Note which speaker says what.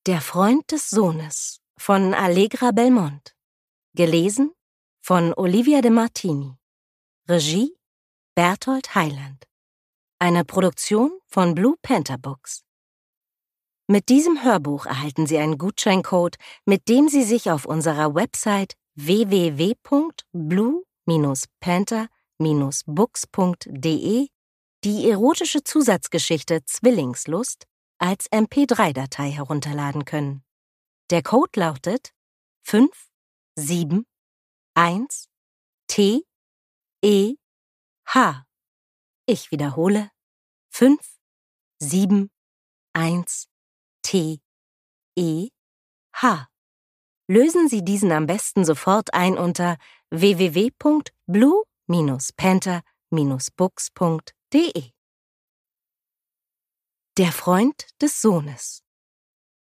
Speaker 1: Der Freund des Sohnes von Allegra Belmont. Gelesen von Olivia de Martini. Regie Berthold Heiland. Eine Produktion von Blue Panther Books. Mit diesem Hörbuch erhalten Sie einen Gutscheincode, mit dem Sie sich auf unserer Website www.blue-panther-books.de die erotische Zusatzgeschichte Zwillingslust als MP3-Datei herunterladen können. Der Code lautet 571TEH. Ich wiederhole 571TEH. Lösen Sie diesen am besten sofort ein unter www.blue-panther-books.de. Der Freund des Sohnes